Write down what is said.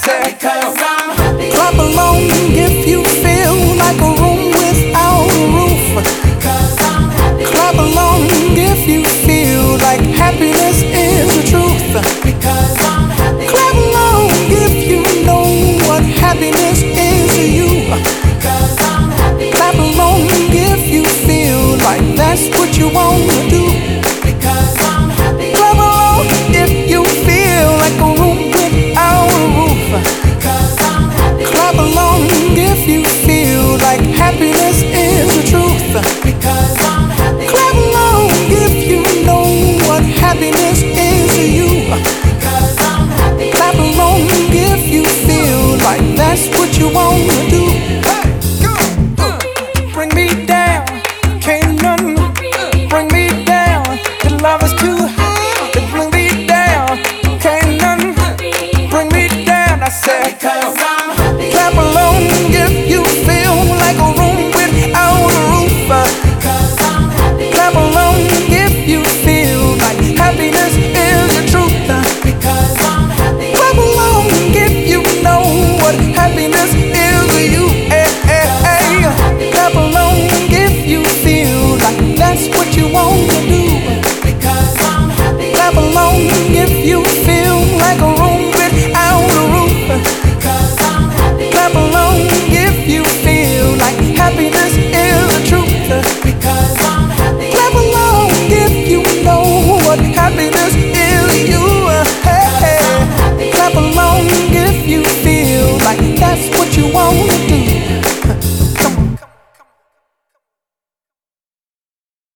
said, because I'm happy. clap along if you feel like a room without a roof. Because I'm happy. Clap along if you feel like happiness is the truth. Because I'm happy. Clap along if you know what happiness is to you. Because I'm happy. Clap along if you feel like that's what you want to do. Because I'm happy. Clap along if you feel like a room without a roof. Because I'm happy. Clap along if you feel like happiness is the truth. Because I'm happy. Clap along if you know what happiness is to you. Because I'm happy. Clap along if you feel like that's what you want to do. Bring me down, can't none bring me down. The love is too high to bring me down. Can't none bring me down. I said, Because I'm happy. clap along if you feel